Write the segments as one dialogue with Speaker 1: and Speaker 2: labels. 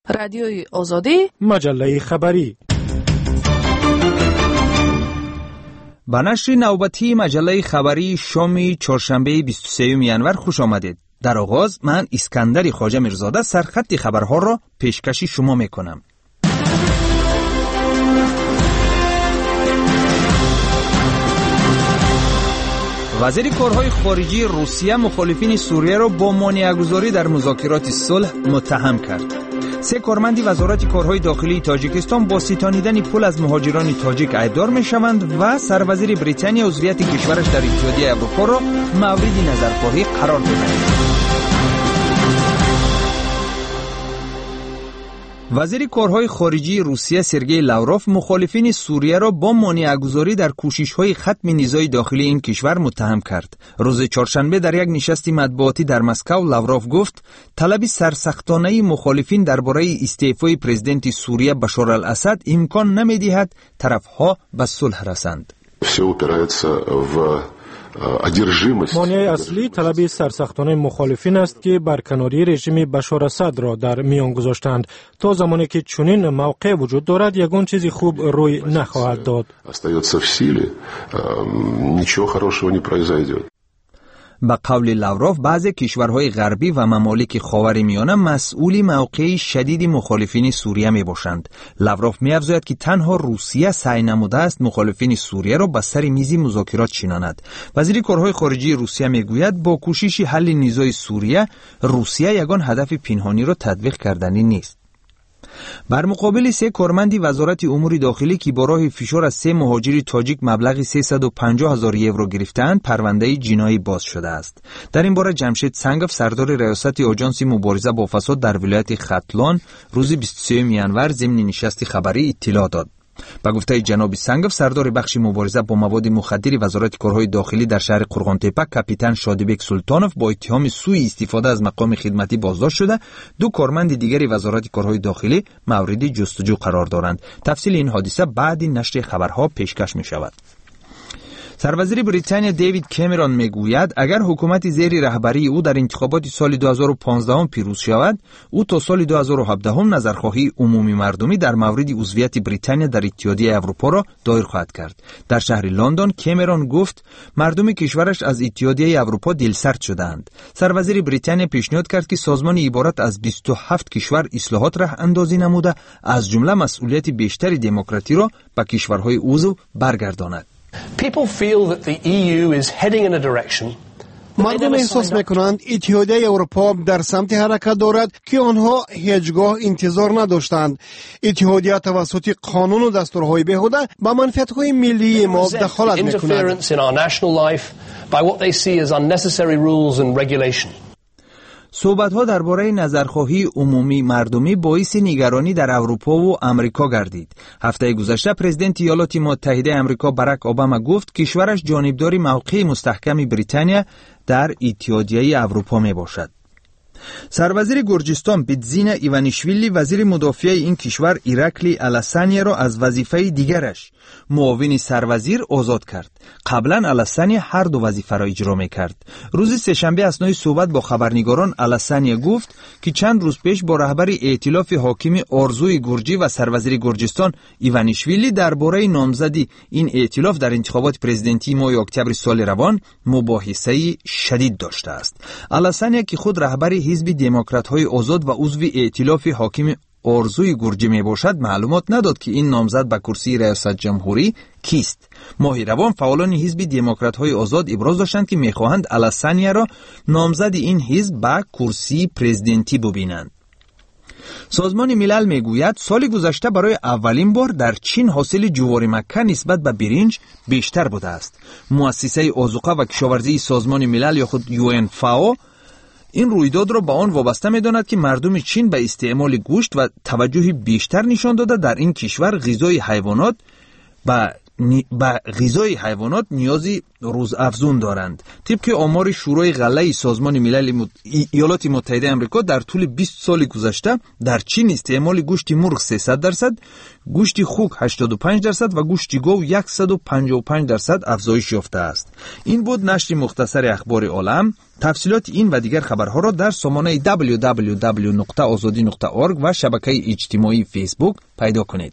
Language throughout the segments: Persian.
Speaker 1: رادیوی آزادی،
Speaker 2: مجله خبری.
Speaker 3: با نشر نوبتی مجله خبری شام چهارشنبه 23 ینور خوش آمدید. در آغاز من اسکندر خواجه میرزاده سرخط خبرها را پیشکشی شما میکنم. وزیر کارهای خارجی روسیه مخالفین سوریه را با مانع‌گذاری در مذاکرات صلح متهم کرد. 3 کارمند وزارت کارهای داخلی تاجیکستان با ستانیدن پول از مهاجران تاجیک ایدار می‌شوند و سروزیر بریتانیا عضویت کشورش در اتحادیه اروپا را مورد نظرخواهی قرار دادند. وزیر کارهای خارجی روسیه سرگئی لاوروف مخالفین سوریه را با مانع‌گذاری در کوشش‌های ختم نیزهای داخلی این کشور متهم کرد. روز چهارشنبه در یک نشست مطبوعاتی در مسکو لاوروف گفت طلب سرسختانه مخالفین درباره استعفای پرزیدنت سوریه بشار الاسد امکان نمی‌دهد طرف‌ها به صلح رسند.
Speaker 2: مانع اصلی طلب سرسختانه مخالفین است که برکناری رژیم بشار اسد را در میان گذاشتند. تا زمانی که چنین موقع وجود دارد یگان چیزی خوب روی نخواهد داد.
Speaker 3: با قول لاوروف بعضی کشورهای غربی و ممالک خاورمیانه مسئول موقع شدید مخالفین سوریه می باشند. لاوروف می افزاید که تنها روسیه سعی نموده است مخالفین سوریه را به سر میز مذاکرات چیناند. وزیر کارهای خارجی روسیه می گوید با کوشش حل نیزهای سوریه روسیه یگان هدف پنهانی را تطبیق کردنی نیست. بر مقابل 3 کارمند وزارت امور داخلی که با راه فشار از 3 مهاجر تاجیک مبلغ 350,000 یورو گرفتند پرونده جنایی باز شده است. در این باره جمشید سنگف سردار ریاست آژانس مبارزه با فساد در ولایت ختلان روز 23 ینور ضمن نشست خبری اطلاع داد. با گفته جناب سنگف سردار بخش مبارزه با مواد مخدر وزارت کارهای داخلی در شهر قرغانتپه کاپیتان شادیبک سلطانوف با اتهام سوء استفاده از مقام خدمتی بازداشت شده. 2 کارمند دیگری وزارت کارهای داخلی مورد جستجو قرار دارند. تفصیل این حادثه بعد نشر خبرها پیشکش می شود. سروزیر بریتانیا دیوید کامرون میگوید اگر حکومت زیر رهبری او در انتخابات سال 2015 پیروز شود او تا سال 2017 نظرخواهی عمومی مردمی در مورد عضویت بریتانیا در اتحادیه اروپا را دایر خواهد کرد. در شهر لندن کامرون گفت مردم کشورش از اتحادیه اروپا دلسرد شدند. سروزیر بریتانیا پیشنهاد کرد که سازمان عبارت از 27 کشور اصلاحات راه اندازی نموده از جمله مسئولیت بیشتر دموکراسی را به کشورهای عضو برگرداند.
Speaker 4: مردم احساس میکنند اتحادیه اروپا در سمت حرکت دارد که آنها هیچگاه انتظار نداشتند. اتحادیه توسط قانون و دستورهای بیهوده به منفعت‌های ملی ما دخالت میکند.
Speaker 3: صحبت‌ها درباره نظرخواهی عمومی مردمی باعث نگرانی در اروپا و آمریکا گردید. هفته گذشته پرزیدنت ایالات متحده آمریکا باراک اوباما گفت کشورش جانبدار موقع مستحکم بریتانیا در اتحادیه اروپا می باشد. سروزیر گرجستان بیتزینا ایوانیشویلی وزیر مدافع این کشور ایرکلی الاسانیا را از وظیفه دیگرش معاون سروزیر آزاد کرد. قبلا الاسانیا هر 2 وظیفه را اجرا می‌کرد. روز سه‌شنبه اثنای صحبت با خبرنگاران الاسانیا گفت که چند روز پیش با رهبر ائتلاف حاکم آرزوی گرجی و سروزیر گرجستان ایوانیشویلی درباره نامزدی این ائتلاف در انتخابات پرزیدنتی ماه اکتبر سال روان مباحثه شدید داشته است. الاسانیا که خود رهبر حزب دموکرات‌های آزاد و عضو ائتلاف حاکم آرزوی گرجی می باشد معلومات نداد که این نامزد به کرسی ریاست جمهوری کیست. ماه روان فعالان حزب دموکرات‌های آزاد ابراز داشتند که می‌خواهند الاسانیا را نامزد این حزب به کرسی پرزیدنتی ببینند. سازمان ملل میگوید سال گذشته برای اولین بار در چین حاصل جوار مکه نسبت به برنج بیشتر بوده است. مؤسسه آذوقه و کشاورزی سازمان ملل یا خود UNFAO این رویداد را به آن وابسته می‌داند که مردم چین به استعمال گوشت و توجه بیشتر نشان داده در این کشور غذای حیوانات به غذای حیوانات نیازی روزافزون دارند. طبق آمار شورای غله سازمان ملل ایالات متحده آمریکا در طول 20 سال گذشته در چین استعمال گوشت مرغ 300%، گوشت خوک 85% و گوشت گاو 155% افزایش یافته است. این بود نشر مختصر اخبار عالم. تفصیلات این و دیگر خبرها را در سامانه www.azadi.org و شبکه اجتماعی فیسبوک پیدا کنید.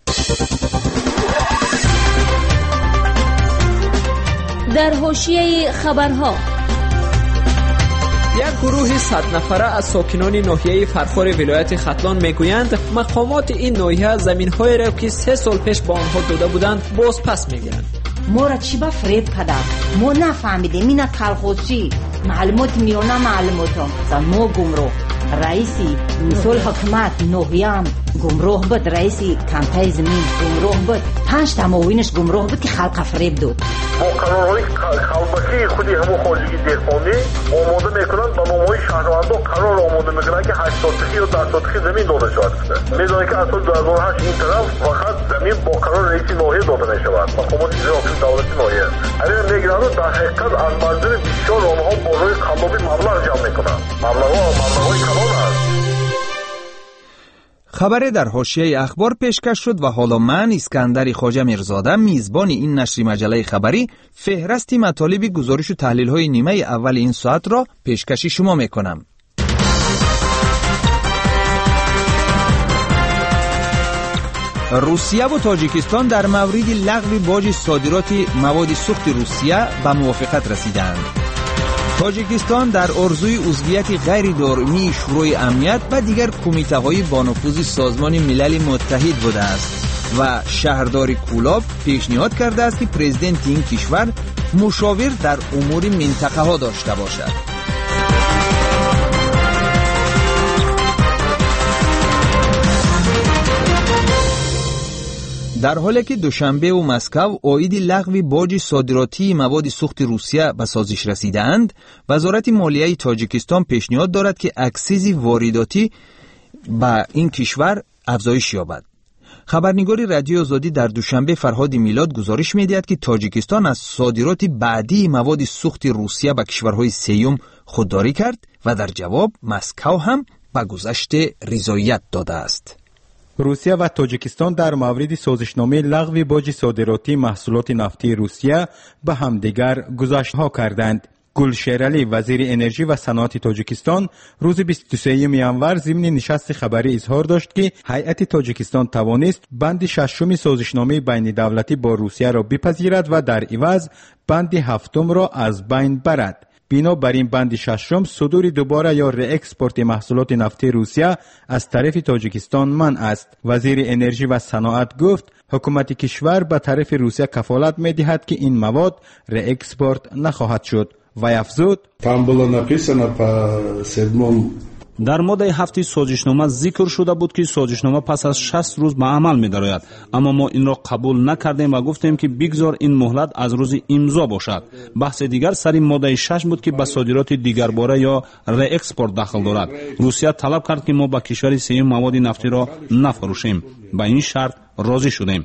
Speaker 1: در حاشیه خبرها،
Speaker 5: یک گروه 100 نفره از ساکنان ناحیه فرخار ولایت ختلان میگویند مقامات این ناحیه زمین‌های را که 3 سال پیش به آنها داده بودند باز پس میگیرند.
Speaker 6: ما را چی با فریب کردن؟ ما نفهمیدیم این کلخوزچی معلومات میونه معلومات هم ما گمراه رئیسی مسئول حکومت نوحیم گمراه بود، رئیسی کمپای زمین گمراه بود، 5 تا معاونش گمراه بود که خلق فریب داد.
Speaker 7: با قرارهای خلبکی خودی همون خارجی دهقانی آماده میکنند با نامهای شهروندان قرار آماده میکنند که 8 ساتخی یا 10 ساتخی زمین داده شود. میدانید که اصلا 2008 این طرف فقط زمین با قرار رئیس ناحیه داده میشود. مقامات اجرایی دولتی ناحیه اگر میگیرند در حقیقت از منظور بسیار آنها بالای قلابی مبلغ جمع میکنند. مبلغهای کلان است.
Speaker 3: خبر در حاشیه اخبار پیشکش شد و حالا من اسکندر خواجه میرزاده میزبان این نشر مجله خبری فهرست مطالب گزارش و تحلیل های نیمه اول این ساعت را پیشکش شما میکنم. روسیه و تاجیکستان در مورد لغو باج صادرات مواد سوخت روسیه به موافقت رسیدند. تاجیکستان در آرزوی عضویت غیر دائمی شورای امنیت و دیگر کمیته‌های با نفوذ سازمان ملل متحد بوده است و شهردار کولاب پیشنهاد کرده است که پرزیدنت این کشور مشاور در امور منطقه ها داشته باشد. در حالی که دوشنبه و مسکو عاید لغو باج صادراتی مواد سوخت روسیه به سازش رسیدند، وزارت مالیه تاجیکستان پیشنهاد دارد که اکسیز وارداتی به این کشور افزایش یابد. خبرنگار رادیو آزادی در دوشنبه فرهاد میلاد گزارش می‌دهد که تاجیکستان از صادرات بعدی مواد سوخت روسیه به کشورهای سوم خودداری کرد و در جواب مسکو هم به گذشت رضایت داده است.
Speaker 8: روسیه و تاجیکستان در مورد سازشنامه لغو باج صادراتی محصولات نفتی روسیه به همدیگر گزارش‌ها کردند. گل شیرعلی وزیر انرژی و صنعت تاجیکستان روز 23 ینور ضمن نشست خبری اظهار داشت که هیئت تاجیکستان توانست بند 6 سازشنامه بین دولتی با روسیه را بپذیرد و در عوض بند 7 را از بین برد. بنابراین بند 6 صدور دوباره یا ری-اکسپورت محصولات نفتی روسیه از طرف تاجیکستان منع است. وزیر انرژی و صنعت گفت حکومت کشور به طرف روسیه کفالت می‌دهد که این مواد ری-اکسپورت نخواهد شد. و افزود
Speaker 9: در ماده 7 سازشنامه ذکر شده بود که سازشنامه پس از 60 روز به عمل می درآید، اما ما این را قبول نکردیم و گفتیم که بگذار این مهلت از روز امضا باشد. بحث دیگر سر ماده 6 بود که به صادرات دیگرباره یا ری اکسپورت دخل دارد. روسیه طلب کرد که ما به کشور سوم مواد نفتی را نفروشیم. با این شرط راضی شدیم.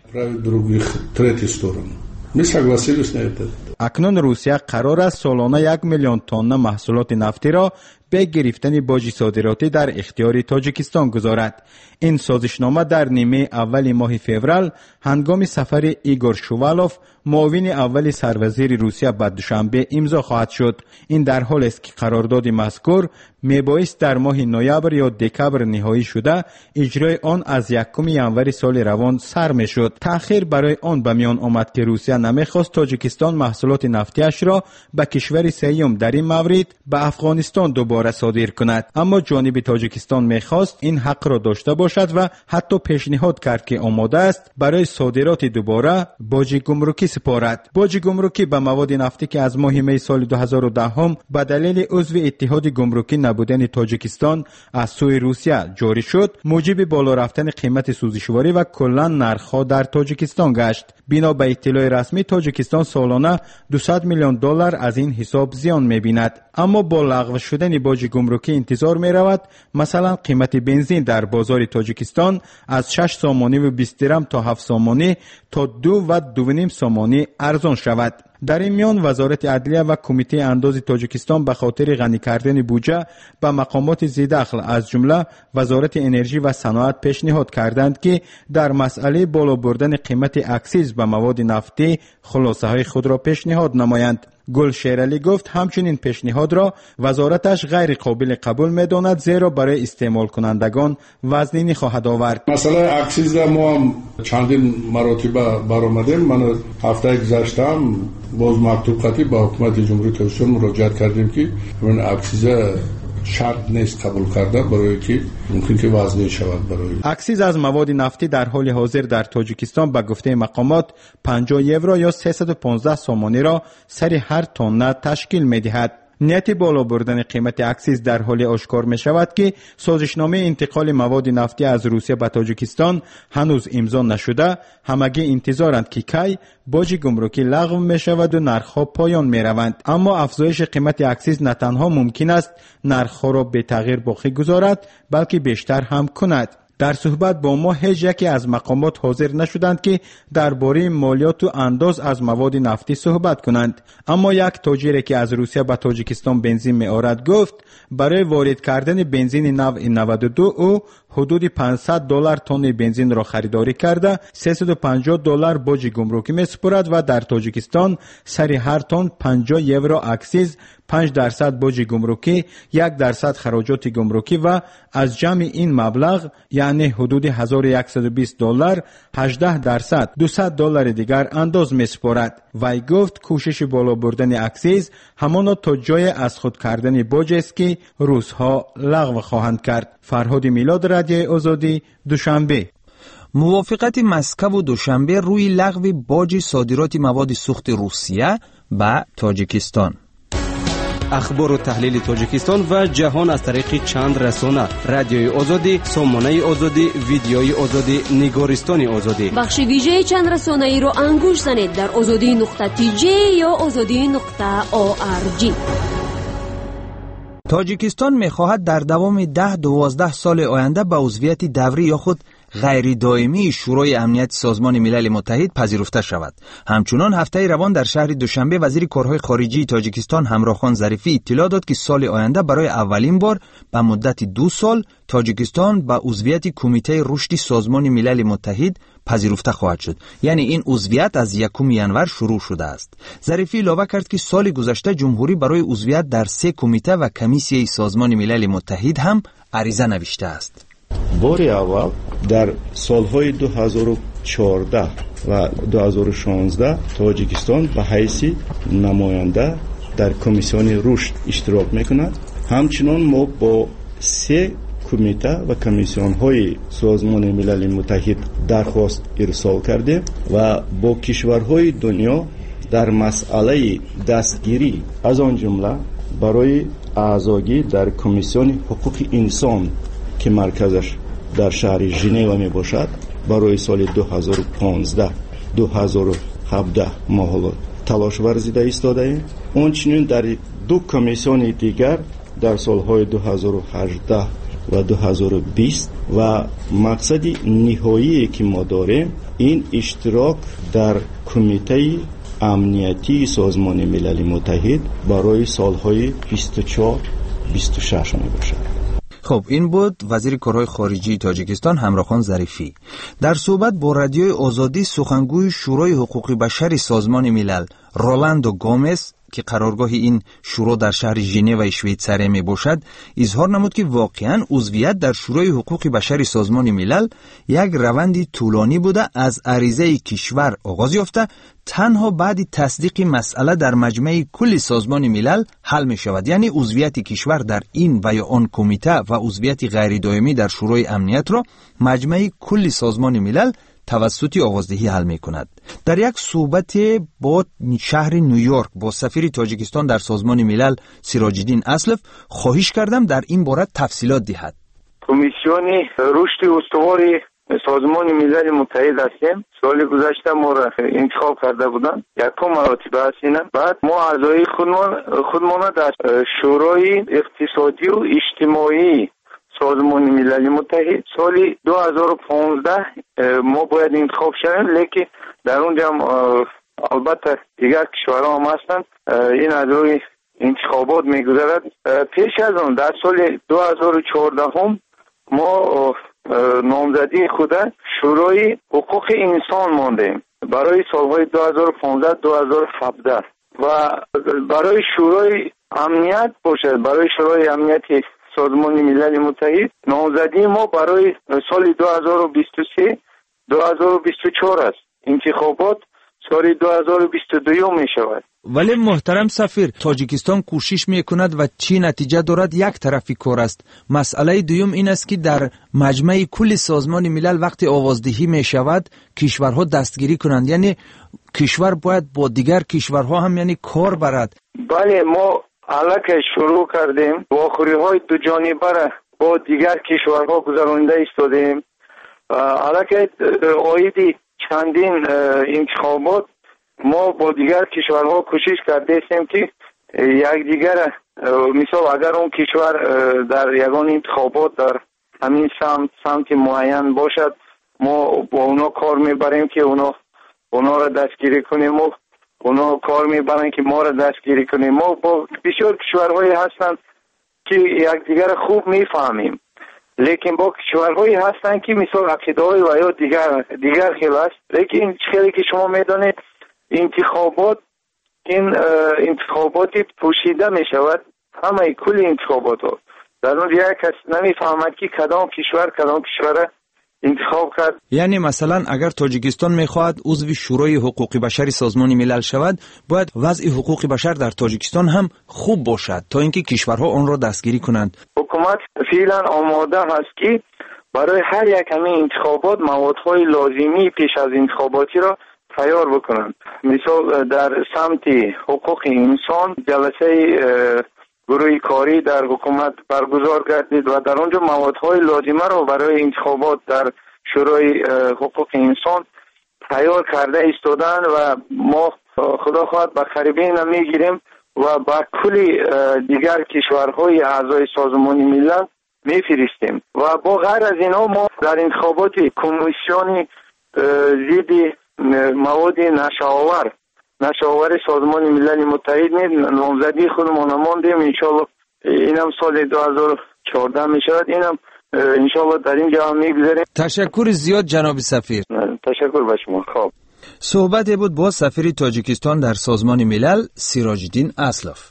Speaker 8: اکنون روسیه قرار است سالانه 1 میلیون تن محصولات نفتی را به گرفتن باج صادراتی در اختیار تاجیکستان گذارد. این سازشنامه در نیمه اول ماه فوریه هنگام سفر ایگور شووالوف معاون اول سروزیر روسیه به دوشنبه امضا خواهد شد. این در حالی است که قرارداد مذکور میبایست در ماه نوامبر یا دکبر نهایی شده اجرای آن از 1 ینور سال روان سر میشد. تأخیر برای آن به میان آمد که روسیه نمیخواست تاجیکستان محصولات نفتیش را به کشور سوم در این مورد به افغانستان دوباره صادر کند، اما جانب تاجیکستان میخواست این حق را داشته باشد و حتی پیشنهاد کرد که آماده است برای صادرات دوباره باج گمرکی سپارد. باج گمرکی به مواد نفتی که از ماه می سال 2010 به دلیل عضو اتحاد گمرکی نبودن تاجیکستان از سوی روسیه جاری شد، موجب بالا رفتن قیمت سوزشواری و کلا نرخ‌ها در تاجیکستان گشت. بنا به اطلاع رسمی تاجیکستان سالانه $200 میلیون از این حساب زیان می‌بیند. اما با لغو شدن باج گمرکی انتظار می‌رود مثلا قیمت بنزین در بازار تاجیکستان از 6 سامانی و 20 درم تا 7 سامانی تا 2 و 2.5 سامانی ارزان شود. در این میان وزارت عدلیه و کمیته انداز تاجیکستان به خاطر غنی کردن بودجه به مقامات ذی‌دخل از جمله وزارت انرژی و صنعت پیشنهاد کردند که در مسئله بالا بردن قیمت اکسیز به مواد نفتی خلاصه های خود را پیشنهاد نمایند. گل شیرالی گفت همچنین پیشنهاد را وزارتش غیر قابل قبول می‌داند، زیرا برای استعمال کنندگان وزنی خواهد آورد.
Speaker 10: مسئله اکسیز را ما هم چندین مراتبه برآمدیم. من هفته گذشته باز مکتوب خطی به حکومت جمهوری تاجیکستان مراجعه کردیم که این اکسیز شرط نیست قبول کرده برای که ممکن که وزنی شود. برای
Speaker 8: اکسیز از مواد نفتی در حال حاضر در تاجیکستان به گفته مقامات 50 یورو یا 315 سامانی را سر هر تن تشکیل می‌دهد. نیت بالا بردن قیمت اکسیز در حال آشکار می شود که سازشنامه انتقال مواد نفتی از روسیه به تاجیکستان هنوز امضا نشده. همگی انتظارند که کی باج گمرکی لغو می شود و نرخ‌ها پایان می روند. اما افزایش قیمت اکسیز نه تنها ممکن است نرخ‌ها را به تغییر باقی گذارد، بلکه بیشتر هم کند. در صحبت با ما هیچ یکی از مقامات حاضر نشدند که درباره مالیات و انداز از مواد نفتی صحبت کنند. اما یک تاجری که از روسیه به تاجیکستان بنزین می‌آورد گفت برای وارد کردن بنزین نو 92 او حدود $500 تن بنزین را خریداری کرده، $350 باج گمرکی می‌سپارد و در تاجیکستان سر هر تن 50 یورو اکسیز، 5% باج گمرکی، 1% خراجات گمرکی و از جمع این مبلغ یعنی حدود $1120 18% $200 دیگر انداز می‌سپارد. وی گفت کوشش بالا بردن اکسیز همانا تا جای از خود کردن باج است که روزها لغو خواهند کرد. فرهاد میلاد، رادیو آزادی، دوشنبه.
Speaker 3: موافقت مسکو و دوشنبه روی لغو باج صادرات مواد سوخت روسیه به تاجیکستان.
Speaker 11: اخبار و تحلیل تاجیکستان و جهان از طریق چند رسانه: رادیوی آزادی، سامانه آزادی، ویدیوی آزادی، نگارستان آزادی.
Speaker 1: بخش ویژه چند رسانه ای رو انگوش زنید در azadi.tj یا azadi.org.
Speaker 3: تاجیکستان می‌خواهد در دوام 10-12 سال آینده به عضویت دوری یا خود غیر دائمی شورای امنیت سازمان ملل متحد پذیرفته شود. همچنان هفته روان در شهر دوشنبه وزیر کارهای خارجی تاجیکستان همراخان ظریفی اطلاع داد که سال آینده برای اولین بار به مدت 2 سال تاجیکستان به عضویت کمیته رشد سازمان ملل متحد پذیرفته خواهد شد. یعنی این عضویت از 1 ینور شروع شده است. ظریفی علاوه کرد که سال گذشته جمهوری برای عضویت در 3 کمیته و کمیسیه سازمان ملل متحد هم عریضه نوشته است.
Speaker 12: باری اول در سالهای 2014 و 2016 تاجیکستان به حیث نماینده در کمیسیون رشد اشتراک میکند. همچنان ما با 3 کمیته و کمیسیون های سازمان ملل متحد درخواست ارسال کرده و با کشورهای دنیا در مسئله دستگیری از آن جمله برای اعضایی در کمیسیون حقوق انسان که مرکزش در شهر ژنو می باشد برای سال 2015-2017 ما تلاش ورزیده ایستاده ایم. همچنین در 2 کمیسیون دیگر در سالهای 2018 و 2020 و مقصد نهایی که ما داریم این اشتراک در کمیته امنیتی سازمان ملل متحد برای سالهای 24-26 می باشد.
Speaker 3: خب این بود وزیر کارهای خارجی تاجیکستان همراخان ظریفی. در صحبت با رادیوی آزادی سخنگوی شورای حقوق بشر سازمان ملل رولاندو گومز که قرارگاه این شورا در شهر ژنو و شویتزاری می باشد اظهار نمود که واقعاً عضویت در شورای حقوق بشر سازمان ملل یک روندی طولانی بوده، از عریضه کشور آغاز یافته تنها بعد تصدیق مسئله در مجمع کل سازمان ملل حل می شود. یعنی عضویت کشور در این و یا آن کمیته و عضویت غیر دائمی در شورای امنیت را مجمع کل سازمان ملل توسط آوازدهی حل می کند. در یک صحبت با شهر نیویورک با سفیر تاجیکستان در سازمان ملل سراج الدین اسلف خواهش کردم در این باره تفصیلات دهد.
Speaker 13: کمیسیون رشد استوار سازمان ملل متحد هستیم. سال گذشته ما را انتخاب کرده بودند، یکم مراتبه هستیم. بعد ما اعضای خودمان در شورای اقتصادی و اجتماعی سازمان ملل متحد سال 2015 ما باید انتخاب شدیم، لیکن در اونجا البته دیگر کشورها هم هستند. این از روی انتخابات میگذرد. پیش از اون در سال 2014 هم ما نامزدی خود شورای حقوق انسان ماندیم برای سالهای 2015-2017 و برای شورای امنیت باشد، برای شورای امنیت سازمان ملل متحد نامزدی ما برای سال 2023-2024 است. انتخابات سال 2022 می شود.
Speaker 3: ولی محترم سفیر، تاجیکستان کوشش می کند و چی نتیجه دارد یک طرفی کار است. مسئله دوم این است که در مجمع کل سازمان ملل وقتی آوازدهی می شود کشورها دستگیری کنند، یعنی کشور باید با دیگر کشورها هم یعنی کار برد.
Speaker 13: بله، ما علاقه شروع کردیم، واخوری های دو جانبه را با دیگر کشورها گذرانده ایستادیم. علاقه آیدی چندین انتخابات ما با دیگر کشورها کوشش کردیم که یک دیگر مثال اگر اون کشور در یگان انتخابات در همین سمت معین باشد ما با اونا کار میبریم که اونا را دستگیری کنیم و اونا کار میبرن که ما را دستگیری کنیم. ما با بسیار کشورهایی هستند که یک دیگر خوب میفهمیم، لیکن با کشورهایی هستند که مثال عقیده‌های و یا دیگر خیلی است. لیکن خیلی که شما میدانید انتخابات این انتخاباتی پوشیده می شود، همه کل انتخابات ها در اون یک کس نمیفهمد که کدام کشور انتخاب کرد.
Speaker 3: یعنی مثلا اگر تاجیکستان میخواهد عضو شورای حقوق بشر سازمان ملل شود باید وضع حقوق بشر در تاجیکستان هم خوب باشد تا اینکه کشورها آن را دستگیری کنند.
Speaker 13: حکومت فعلا آماده هست که برای هر یک همین انتخابات موادهای لازمی پیش از انتخاباتی را تیار بکنند. مثال در سمت حقوق انسان جلسه گروه کاری در حکومت برگزار گردید و در آنجا موادهای لازمه را برای انتخابات در شورای حقوق انسان تیار کرده ایستادن و ما خدا خواهد به قریبین میگیریم و با کل دیگر کشورهای اعضای سازمان ملل میفرستیم. و با غیر از اینا ما در انتخابات کمیسیون ضد مواد نشاور سازمان ملل متحد نامزدی خودمان ماندیم. انشالله اینم سال 2014 می شود، اینم انشالله در این جا میگذاریم.
Speaker 3: تشکر زیاد جناب سفیر.
Speaker 13: تشکر به شما. خب
Speaker 3: صحبت بود با سفیر تاجیکستان در سازمان ملل سیراج الدین اسلاف.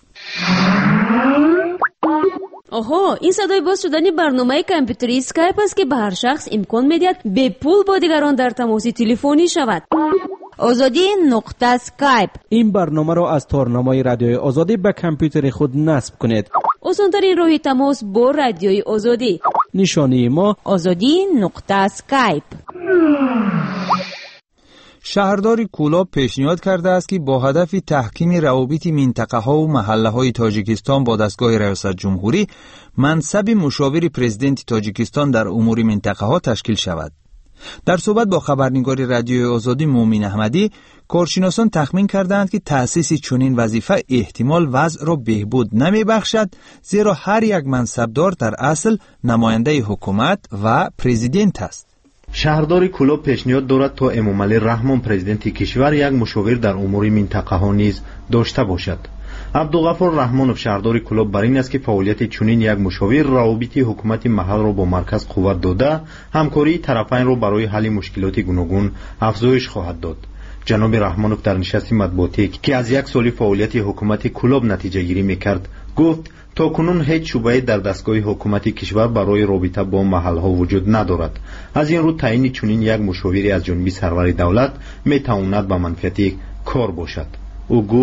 Speaker 1: آها، این صدای باز شدنی برنامه کامپیوتری اسکایپ است که به هر شخص امکان میدهد به پول با دیگران در تماس تلفنی شود.
Speaker 6: آزادی نقطه اسکایپ.
Speaker 11: این برنامه را از تارنمای رادیوی آزادی به کامپیوتر خود نصب کنید.
Speaker 1: آسان‌ترین راه تماس با رادیوی آزادی.
Speaker 11: نشانی ما
Speaker 6: آزادی نقطه اسکایپ.
Speaker 3: شهردار کولاب پیشنهاد کرده است که با هدف تحکیم روابط منطقه‌ها و محله‌های تاجیکستان با دستگاه ریاست جمهوری منصب مشاور پرزیدنت تاجیکستان در امور منطقه‌ها تشکیل شود. در صحبت با خبرنگار رادیوی آزادی مومین احمدی، کارشناسان تخمین کردند که تأسیس چنین وظیفه احتمال وضع را بهبود نمی‌بخشد، زیرا هر یک منصبدار در اصل نماینده حکومت و پرزیدنت است.
Speaker 14: شهردار کولاب پیشنهاد دارد تا امامعلی رحمان پرزیدنت کشور یک مشاور در امور منطقه ها نیز داشته باشد. عبدالغفار رحمانوف شهردار کولاب بر این است که فعالیت چنین یک مشاور روابط حکومت محل را با مرکز قوت داده همکاری طرفین را برای حل مشکلات گوناگون افزایش خواهد داد. جناب رحمانوف در نشست مطبوعاتی که از یک سال فعالیت حکومت کولاب نتیجه گیری میکرد گفت تا کنون هیچ شبهه‌ای در دستگاه حکومت کشور برای رابطه با محل‌ها وجود ندارد. از این رو تعیین چنین یک مشاوری از جانب سرور دولت میتواند به منفعت کار باشد. او گفت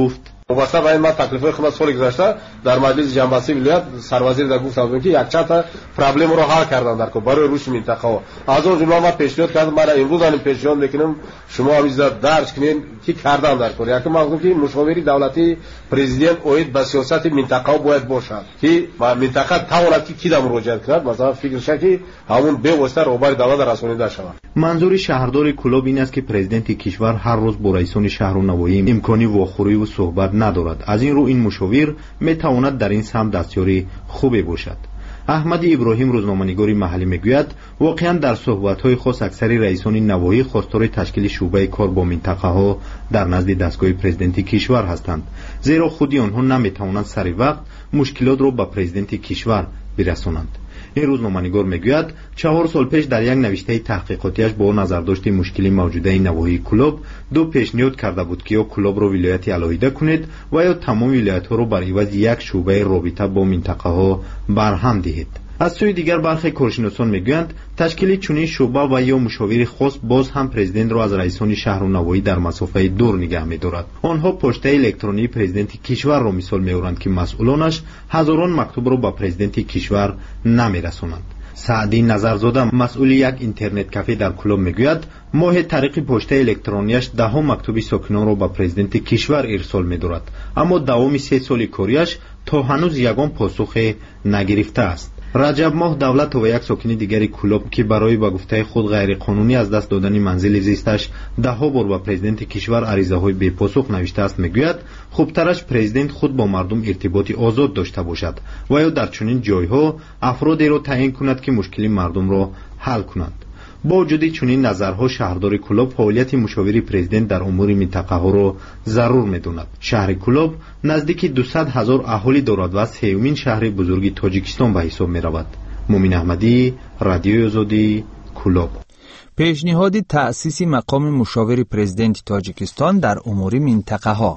Speaker 15: وابسته به این ما تکلیف خود سال گذشته در مجلس جنبسته ولایت سروازیر در گفتم که یک چند تا پرابلم رو حل کردن در کو برای روش منطقه ها. از اون جمله ما پیشنهاد کردم برای امروز این پیشنهاد میکنم شما هم درس کنین کی کردن در کو. یکی ما گفتیم که مشاوری دولتی پرزیدنت اوید به سیاست منطقه باید باشد که منطقه تواند کی دم مراجعت کرد مثلا فکر شکی همون به واسطه روبر دولت رسانیده شود.
Speaker 14: منظور شهردار کلوب این است که پرزیدنت کشور هر روز با رئیسان شهر و نواحی امکانی واخوری و صحبت ندارد. از این رو این مشاور میتواند در این سمت دستیاری خوبی باشد. احمد ابراهیم روزنامه‌نگار محلی میگوید واقعا در صحبت‌های خاص اکثر رئیسان نواحی خواستار تشکیل شعبه کار با منطقه‌ها در نزد دستگاه پرزیدنت کشور هستند، زیرا خودی آنها نمیتوانند سر وقت مشکلات را به پرزیدنت کشور برسانند. این روزنامه‌نگار میگوید 4 سال پیش در یک نوشته تحقیقاتیش با نظرداشت مشکلی موجوده نواحی کلوب دو پیشنهاد کرده بود که یا کلوب را ولایت علایده کنید و یا تمام ولایت‌ها را بر عوض یک شعبه رابطه با منطقه‌ها برهم دهید. از سوی دیگر برخی کارشناسان میگویند تشکیل چنین شعبه و یا مشاور خاص باز هم پرزیدنت را از رئیسان شهر و نواحی در مسافه دور نگه می‌دارد. آنها پشته الکترونی پرزیدنت کشور را مثال می‌آورند که مسئولانش هزاران مکتوب را به پرزیدنت کشور نمی‌رسانند. سعدی نظرزاده مسئول یک اینترنت کافه در کلوب میگوید ماه طریق پشته الکترونیش ده مکتوب ساکنان را به پرزیدنت کشور ارسال می‌دارد، اما دوام 3 سال کاریش تا هنوز یگان پاسخ نگرفته است. رجب ماه دولت و یک ساکن دیگری کلوب که برای به گفته خود غیر قانونی از دست دادن منزل زیستش 10 بار به پرزیدنت کشور عریضه‌های بی پاسخ نوشته است میگوید خوبترش پرزیدنت خود با مردم ارتباط آزاد داشته باشد و یا در چنین جایها افرادی را تعیین کند که مشکل مردم را حل کنند. با وجود چنین نظرها شهردار کلوب فعالیت مشاوری پرزیدنت در امور منطقه ها را ضرور می‌داند. شهر کلوب نزدیک 200,000 اهالی دارد و سومین شهر بزرگ تاجیکستان به حساب می‌رود. مومن احمدی، رادیوی آزادی، کلوب.
Speaker 3: پیشنهاد تأسیس مقام مشاور پرزیدنت تاجیکستان در امور منطقه ها.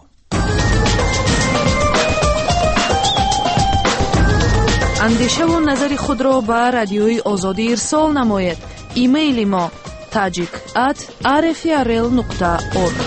Speaker 16: اندیشه و نظر خود را به رادیوی آزادی ارسال نماید. ایمیل ما tajik@rfrl.org.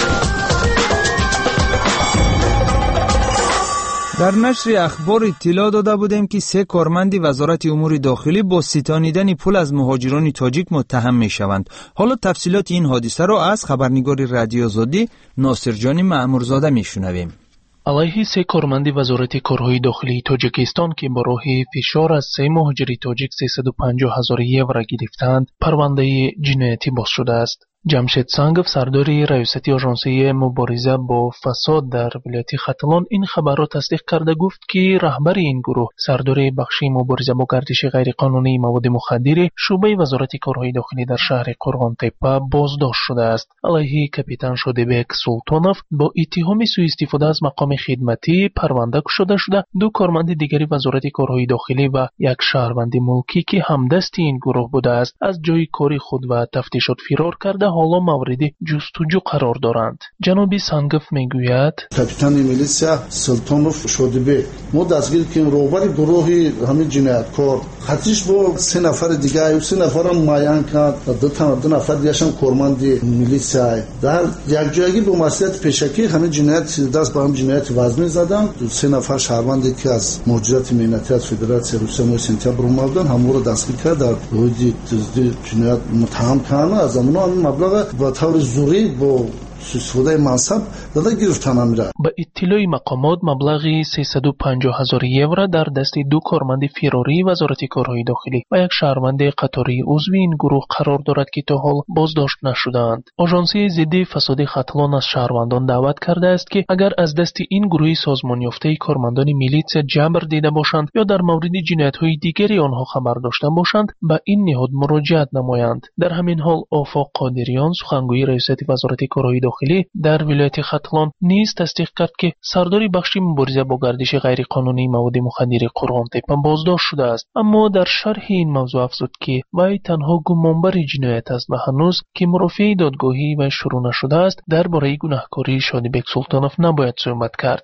Speaker 3: در نشر اخبار اطلاع داده بودیم که 3 کارمند وزارت امور داخلی با ستانیدن پول از مهاجران تاجیک متهم می شوند. حالا تفصیلات این حادثه را از خبرنگار رادیو آزادی ناصرجان مأمورزاده می شنویم.
Speaker 17: علیه 3 کارمند وزارت کارهای داخلی تاجیکستان که با راه فشار از 3 مهاجر تاجیک 350,000 یورو گرفتند پرونده جنایتی باز شده است. جمشید سنگف سردار ریاست آژانسی مبارزه با فساد در ولایت ختلان این خبر را تصدیق کرده گفت که رهبر این گروه سردار بخش مبارزه با گردش غیرقانونی مواد مخدر شعبه وزارت کارهای داخلی در شهر قرغان تپه بازداشت شده است. علیه کاپیتان شادیبک سلطانوف با اتهام سوء استفاده از مقام خدمتی پرونده گشوده شده. 2 کارمند دیگری وزارت کارهای داخلی و یک شهروند ملکی که همدست این گروه بوده است از جای کاری خود و تفتیشات فرار کرده حالا مورد جستجو قرار دارند. جناب سنگف میگوید
Speaker 18: کاپیتان میلیسیا سلطانوف شادیبک ما دستگیر کردیم روبر گروه همین جنایتکار خطیش با 3 نفر دیگه و 3 نفر هم معین کرد 2 نفر دیگه هم کارمند میلیسیا در یک جایی با مسئولیت پیشکی همین جنایت دست به هم جنایت وزنی زدن. 3 نفر شهروندی که از موجودات مینتی از فدراسیون روسیه ماه سنتامبر اومدن همو رو دستگیر کرد در حدود جنایت متهم کردن. از اونها هم مبلغ با طور زوری با سوسوده منصب داده گرفتن میره.
Speaker 17: با اطلاع مقامات مبلغی 350,000 یورو در دست 2 کارمند فراری وزارت کارهای داخلی و یک شهروند قطاری عضو این گروه قرار دارد که تا حال بازداشت نشدند. آژانسی ضد فساد ختلان از شهروندان دعوت کرده است که اگر از دست این گروه سازمان یافته کارمندان میلیتس جبر دیده باشند یا در مورد جنایت‌های دیگری آنها خبر داشته باشند به این نهاد مراجعت نمایند. در همین حال آفاق قادریان سخنگوی ریاست وزارت کارهای داخلی در ولایت ختلان نیز تصدیق کرد که سردار بخش مبارزه با گردش غیرقانونی مواد مخدر قرغان تپه بازداشت شده است، اما در شرح این موضوع افزود که وی تنها گمانبر جنایت است و هنوز که مرافع دادگاهی و شروع نشده است درباره گناهکاری شادیبک سلطانوف نباید صحبت کرد.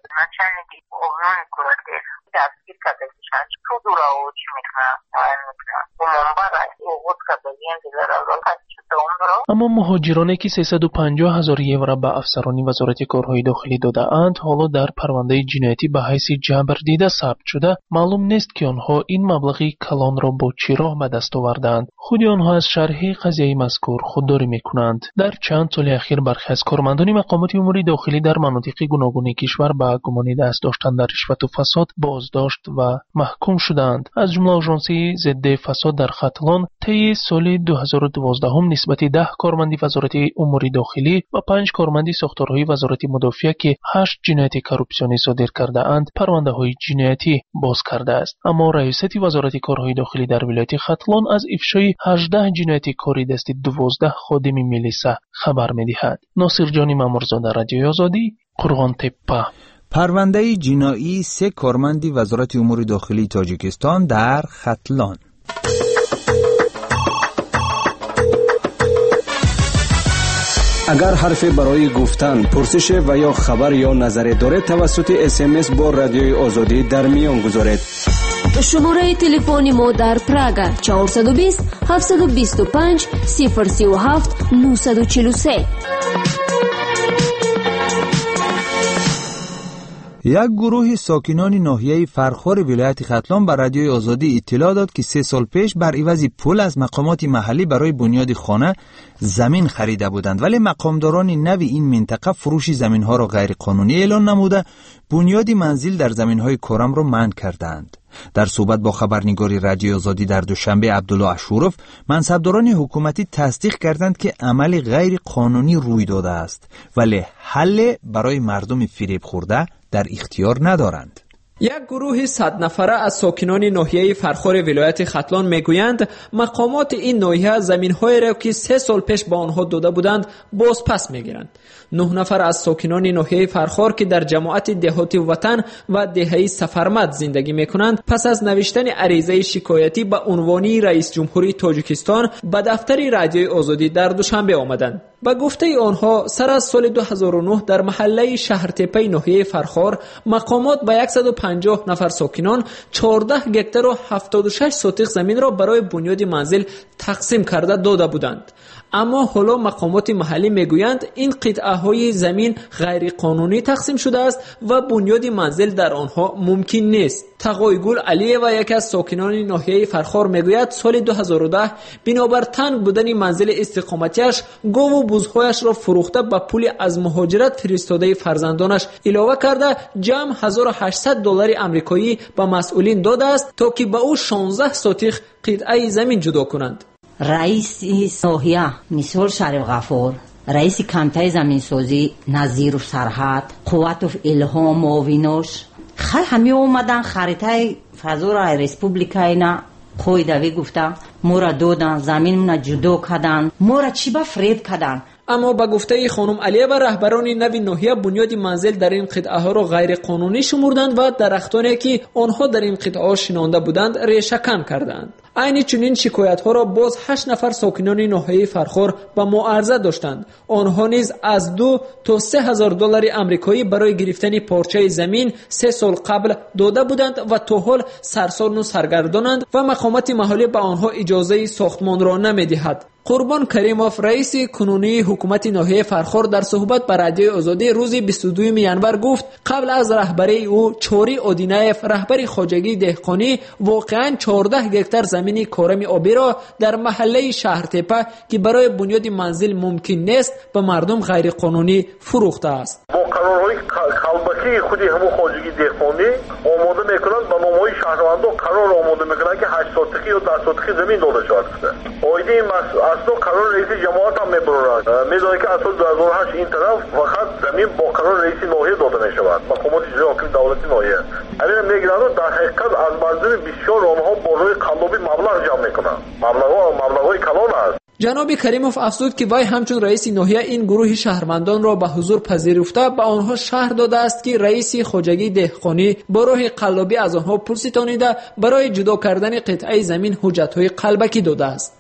Speaker 17: اما مهاجرانی که 350,000 یورو به افسران وزارت کارهای داخلی داده اند حالا در پرونده جنایتی به حیث جبر دیده ثبت شده. معلوم نیست که آنها این مبلغ کلان را با چه راه به دست آوردند. خود آنها از شرح قضیه مذکور خودداری میکنند. در چند سال اخیر برخی از کارمندان مقامات امور داخلی در مناطق گوناگون کشور به گمان دست داشتن در رشوت و فساد بازداشت و محکوم شدند. از جمله آژانس ضد فساد در ختلان طی سال 2012 نسبت 10 کارمند وزارت امور داخلی و 5 کارمند ساختارهای وزارت مدافعه که 8 جنایت کروپسیونی صادر کرده اند پرونده های جنایتی باز کرده است. اما رئیست وزارت کارهای داخلی در ولایت ختلان از افشای 18 جنایت کاری دست 12 خادم میلیسا خبر می‌دهد. ناصر جانی مامورزاده، رادیوی آزادی، قرغان تپه.
Speaker 3: پرونده جنایی 3 کارمند وزارت امور داخلی تاجیکستان در ختلان.
Speaker 11: اگر حرفی برای گفتن، پرسش و یا خبر یا نظری دارید توسط SMS با رادیوی آزادی در میان گذارید.
Speaker 1: شماره تلفن ما در پراگ 420 725 037 943.
Speaker 3: یک گروه ساکنان ناحیه فرخار ولایت ختلان به رادیوی آزادی اطلاع داد که 3 سال پیش بر عوض پول از مقامات محلی برای بنیاد خانه زمین خریده بودند، ولی مقامداران نو این منطقه فروش زمین ها را غیر قانونی اعلان نموده بنیاد منزل در زمین های کارم را منع کردند. در صحبت با خبرنگاری رادیوی آزادی در دوشنبه، عبدالله اشورف، منصبداران حکومتی تصدیق کردند که عمل غیر قانونی روی داده است، ولی حل برای مردم فریب خورده در اختیار ندارند.
Speaker 5: یک گروه 100 نفره از ساکنان ناحیه فرخار ولایت ختلان میگویند مقامات این ناحیه زمین‌هایی را که 3 سال پیش به آنها داده بودند باز پس میگیرند. 9 نفر از ساکنان ناحیه فرخار که در جماعت دهاتی وطن و دهه سفرمد زندگی میکنند پس از نوشتن عریضه شکایتی به عنوان رئیس جمهوری تاجیکستان به دفتر رادیوی آزادی در دوشنبه آمدند. به گفته آنها سر از سال 2009 در محله شهرتپه ناحیه فرخار مقامات به 150 نفر ساکنان 14 هکتار و 76 سوتیق زمین را برای بنیاد منزل تقسیم کرده داده بودند. اما حالا مقامات محلی میگویند این قطعه های زمین غیر قانونی تقسیم شده است و بنیاد منزل در آنها ممکن نیست. تقایگل علی و یکی از ساکنان ناحیه فرخار میگوید سال 2010 بنابر تنگ بودن منزل استقامتیش گاو و بزهایش را فروخته به پول از مهاجرت فرستاده فرزندانش علاوه کرده جمع $1800 آمریکایی به مسئولین داده است تا که به او 16 سوتیق قطعه زمین جدا کنند.
Speaker 6: رئیس ناحیه مثال شریف غفور، رئیس کمیته زمینسازی نظیر سرحد، قوت و الهام معاونش همه اومدن خریطه فضا ریسپوبلیکای نه خویدوی گفته ما را دادن، زمین را جدا کردن، ما را چی به فریب کردن.
Speaker 5: اما با گفته خانم علیه و رهبران نوی ناحیه بنیاد منزل در این قطعه ها را غیر قانونی شمردند و درختانی که آنها در این قطعه ها شنانده بودند ریشه کن کردند. عین چنین شکایت ها را باز 8 نفر ساکنان ناحیه فرخار به معارضه داشتند. آنها نیز از $2,000 تا $3,000 آمریکایی برای گرفتن پارچه زمین 3 سال قبل داده بودند و تا حال سرسان و سرگردانند و مقامات محلی به آنها اجازه ساختمان را نمیدهد. قربان کریموف رئیس کنونی حکومت ناحیه فرخار در صحبت با رادیوی آزادی روز 22 ینور گفت قبل از رهبری او چوری اودینایف رهبر خواجگی دهقانی واقعا 14 هکتار زمین کارم آبی را در محله شهرتپه که برای بنیاد منزل ممکن نیست به مردم غیر قانونی فروخته است.
Speaker 7: با قرارهای کلبکی خودی همون خواجگی دهقانی آماده میکنند به نامهای شهروندان قرار آماده میکنند که 8 سوتیقی یا 10 سوتیقی زمین داده شود. آیده این اصلا قرار رئیس جماعت هم میبرند. میدانید که اصلا 2008 این طرف فقط زمین با قرار رئیس ناحیه داده میشود. مقامات اجرایی حاکم دولتی ناحیه همین میگیرند در حقیقت از منظور بسیار آنها با روی قلابی مبلغ جمع میکنند. مبلغ‌های کلان است.
Speaker 5: جناب کریموف افزود که وی همچون رئیس ناحیه این گروه شهروندان را به حضور پذیرفته به آنها شهر داده است که رئیس خواجگی دهقانی با راه قلابی از آنها پول ستانیده برای جدا کردن قطعه زمین حجت‌های قلبکی داده است.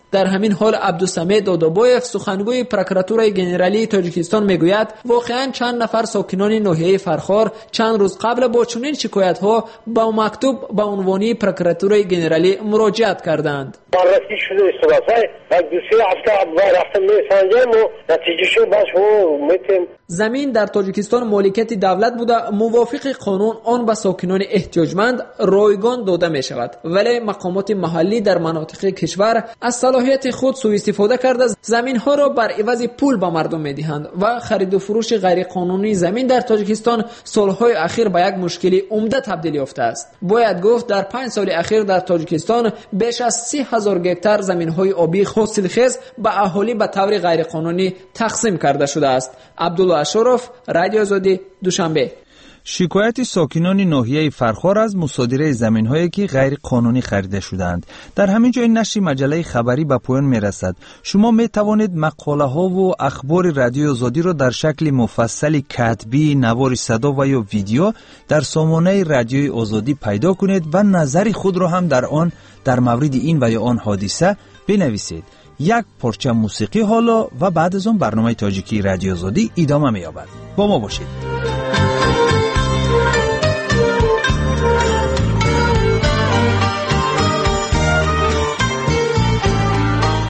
Speaker 5: در همین حال عبدالسمد دودابویف سخنگوی پروکراتورای گنرالی تاجیکستان میگوید واقعا چند نفر ساکنان ناحیه فرخار چند روز قبل با چنین شکایت‌ها با مکتوب به عنوان پروکراتورای گنرالی مراجعت کردند.
Speaker 19: بررسی شده است و دوسیه هفته رفتم میسنجم و نتیجهشو باش میتیم.
Speaker 5: زمین در تاجیکستان مالکیت دولت بوده، موافق قانون آن به ساکنان احتیاجمند رایگان داده می شود، ولی مقامات محلی در مناطق کشور از صلاحیت خود سوء استفاده کرده زمین ها را بر عوض پول به مردم می دهند و خرید و فروش غیر قانونی زمین در تاجیکستان سالهای اخیر به یک مشکلی عمده تبدیل یافته است. باید گفت در 5 سال اخیر در تاجیکستان بیش از 30,000 گکتار زمین های آبی حاصلخیز به اهالی به طور غیر قانونی تقسیم کرده شده است. عبدالله اشرف، رادیو آزادی، دوشنبه.
Speaker 3: شکایت ساکنان ناحیه فرخار از مصادره زمین‌هایی که غیر قانونی خریده شدند. در همین جای نشر مجله خبری به پایان می‌رسد. شما می‌توانید مقاله‌ها و اخبار رادیو آزادی را در شکل مفصل کتبی، نوار صدا و یا ویدیو در سامانه رادیوی آزادی پیدا کنید و نظر خود را هم در آن در مورد این و یا آن حادثه بنویسید. یک پارچه موسیقی حالا و بعد از آن برنامه تاجیکی رادیو آزادی ادامه می‌یابد. با ما باشید.